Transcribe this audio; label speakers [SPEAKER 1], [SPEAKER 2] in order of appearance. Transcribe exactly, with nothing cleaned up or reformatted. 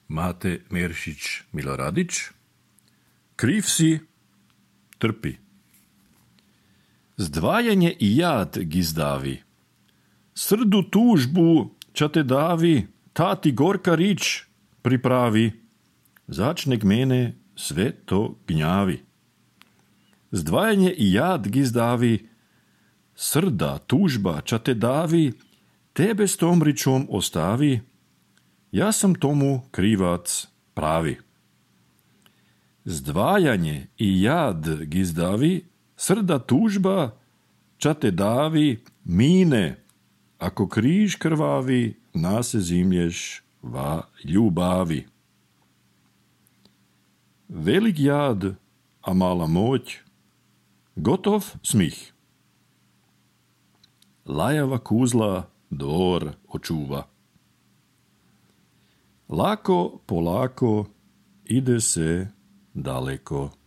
[SPEAKER 1] Mate Meršić Miloradić. Kriv si, trpi. Zdvajanje i jad gizdavi. Srdu tužbu ča te davi, ta ti gorka rič pripravi. Začne k mene sve to gnjavi. Zdvajanje i jad gizdavi, srda tužba ča te davi, tebe s tom ričom ostavi, ja sam tomu krivac pravi. Zdvajanje i jad gizdavi, srda tužba ča te davi, mine, ako križ krvavi, nase zimlješ va ljubavi. Velik jad, a mala moć, gotov smih. Lajava kuzla dvor očuva. Lako, polako, ide se daleko.